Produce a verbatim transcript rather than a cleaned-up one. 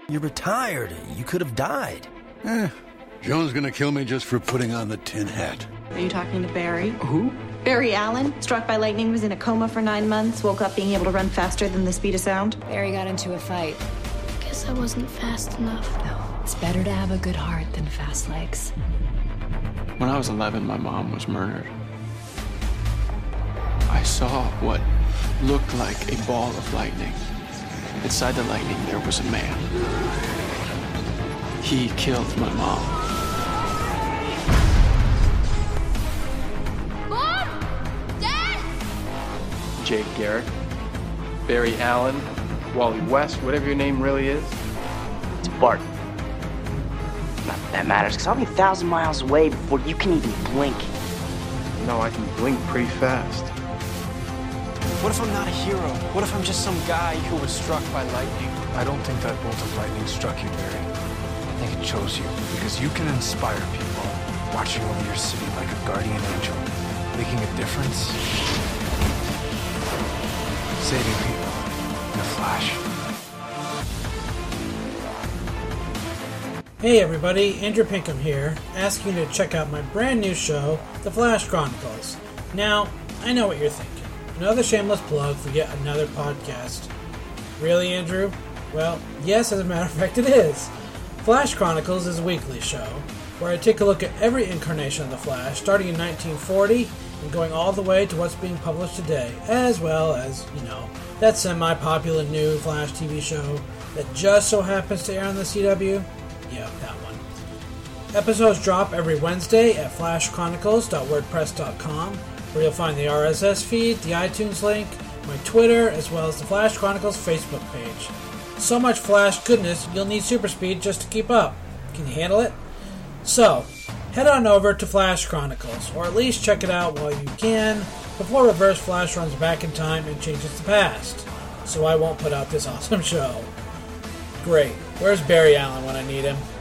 You're retired. You could have died. Eh, Joan's gonna kill me just for putting on the tin hat. Are you talking to Barry? Who? Barry Allen, struck by lightning, was in a coma for nine months, woke up being able to run faster than the speed of sound. Barry got into a fight. Guess I wasn't fast enough. No, it's better to have a good heart than fast legs. When I was eleven, my mom was murdered. I saw what looked like a ball of lightning. Inside the lightning, there was a man. He killed my mom. Mom! Dad! Jake Garrett, Barry Allen, Wally West, whatever your name really is. It's Bart. Not that that matters, because I'll be a thousand miles away before you can even blink. No, I can blink pretty fast. What if I'm not a hero? What if I'm just some guy who was struck by lightning? I don't think that bolt of lightning struck you, Barry. I think it chose you because you can inspire people, watching over your city like a guardian angel, making a difference, saving people in a flash. Hey everybody, Andrew Pinkham here, asking you to check out my brand new show, The Flash Chronicles. Now, I know what you're thinking. Another shameless plug for yet another podcast. Really, Andrew? Well, yes, as a matter of fact, it is. Flash Chronicles is a weekly show where I take a look at every incarnation of the Flash, starting in nineteen forty and going all the way to what's being published today, as well as, you know, that semi-popular new Flash T V show that just so happens to air on the C W. Yeah, that one. Episodes drop every Wednesday at flash chronicles dot wordpress dot com, where you'll find the R S S feed, the iTunes link, my Twitter, as well as the Flash Chronicles Facebook page. So much Flash goodness, you'll need super speed just to keep up. Can you handle it? So, head on over to Flash Chronicles, or at least check it out while you can, before Reverse Flash runs back in time and changes the past, so I won't put out this awesome show. Great. Where's Barry Allen when I need him?